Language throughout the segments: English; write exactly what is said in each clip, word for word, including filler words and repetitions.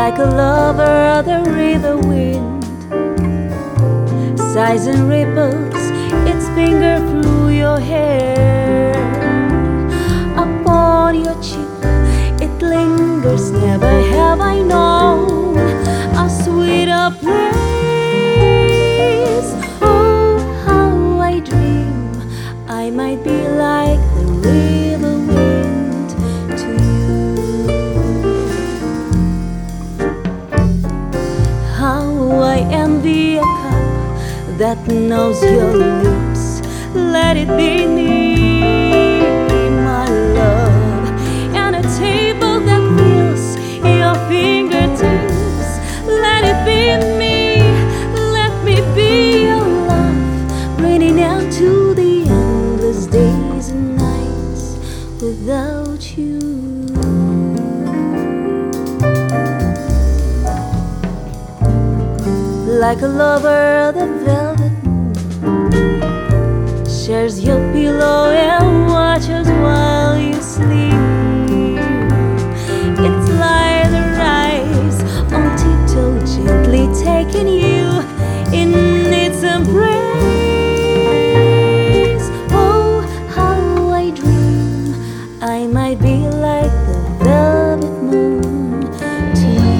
like a lover the river wind sighs and ripples its finger through your hair. Upon your cheek it lingers, never have I known a sweeter place. Oh, how I dream I might be like the river wind to you. How I envy a cup that knows your lips. Let it be me, my love, and a table that fills your fingertips. Let it be me, let me be your love, bringing out to the endless days and nights without you. Like a lover, the velvet moon shares your pillow and watches while you sleep. It's like the rise on tiptoe, gently taking you in its embrace. Oh, how I dream I might be like the velvet moon to you.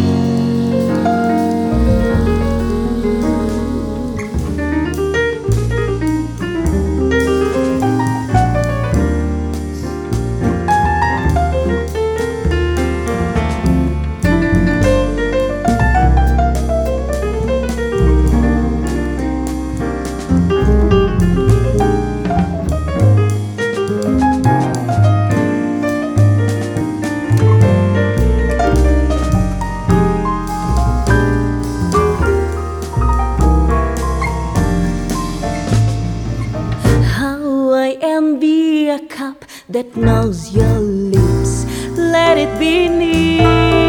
I envy a cup that knows your lips. Let it be me,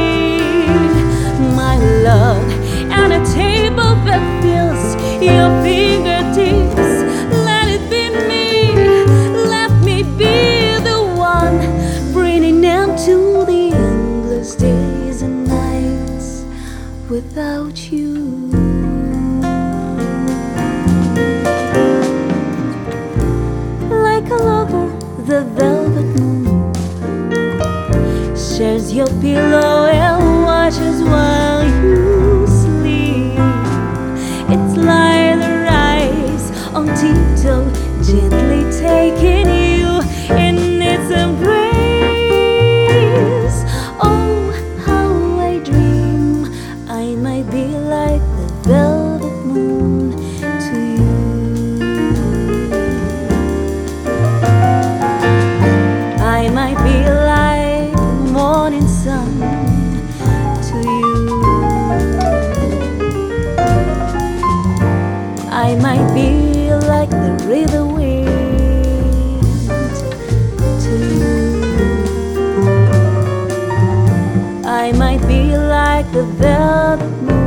my love, and a table that fills your fingertips. Let it be me, let me be the one, bringing them to the endless days and nights without you. The velvet moon shares your pillow and watches while you sleep. It's like the rise on tiptoe, gently taking you in its embrace. Oh, how I dream I might be like the velvet moon to you. I might be like the morning sun to you. I might be like the river wind to you. I might be like the velvet moon.